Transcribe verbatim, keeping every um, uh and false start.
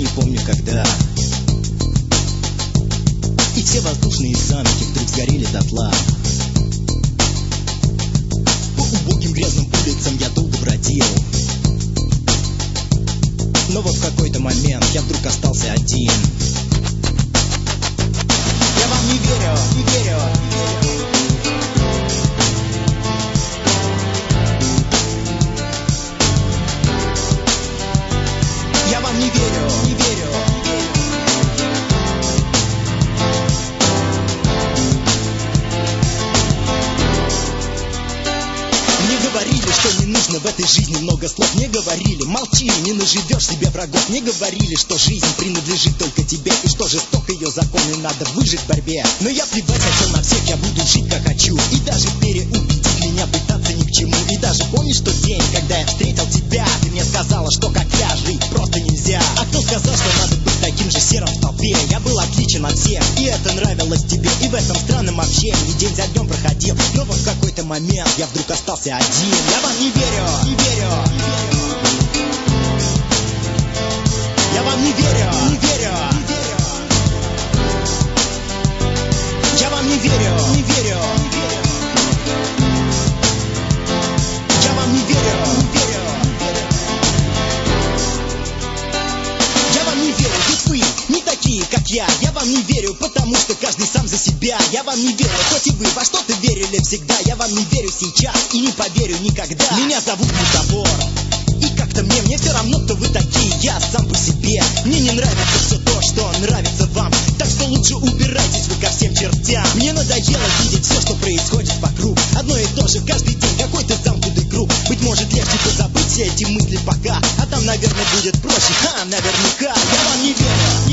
не помню когда. И все воздушные замки вдруг сгорели дотла. По убогим грязным улицам я долго бродил, но вот в какой-то момент я вдруг остался один. Я вам не верю, не верю. Я вам не верю, не верю. Мне говорили, что не нужно в этой жизни много слов. Мне говорили, молчи, не наживешь себе врагов. Мне говорили, что жизнь принадлежит только тебе, и что жесток ее законы надо выжить в борьбе. Но я плевать хотел на всех, я буду жить как хочу. И даже переубедить меня пытаться ни к чему. И даже помнишь тот день, когда я встретил тебя? Ты мне сказала, что как я жить просто нельзя. А кто сказал, что надо быть таким же серым в толпе? Я был отличен от всех, и это нравилось тебе. И в этом странном общении день за днем проходил. Но вот в какой-то момент я вдруг остался один. Я вам не верю, не верю. Я вам не верю, не верю. Я вам не верю, не верю. Я вам не верю, не верю. Я вам не верю, ведь вы не такие, как я. Я вам не верю, потому что каждый сам за себя. Я вам не верю, хоть и вы во что-то верили всегда. Я вам не верю сейчас и не поверю никогда. Меня зовут Мутабор, и как-то мне, мне все равно, кто вы такие. Я сам по себе, мне не нравится все то, что нравится вам. Так что лучше убирайтесь вы ко всем чертям. Мне надоело видеть все, что происходит вокруг. Одно и то же каждый день, какой-то замкнутый круг. Быть может легче позабыть все эти мысли пока, а там, наверное, будет проще, ха, наверняка. Я вам не верю.